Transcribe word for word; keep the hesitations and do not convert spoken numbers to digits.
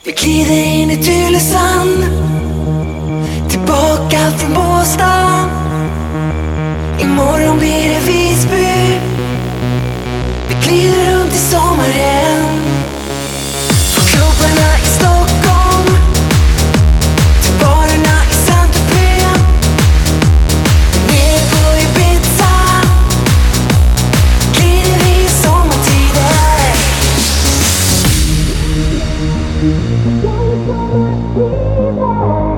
Vi glider in i Tylösand, tillbaka från Båstad. Imorgon blir det Visby. Vi glider runt i sommaren, från klubbarna i Stockholm till barerna i Saint-Tropez. Ner på Ibiza glider vi i sommartider. Jag vill komma vidare.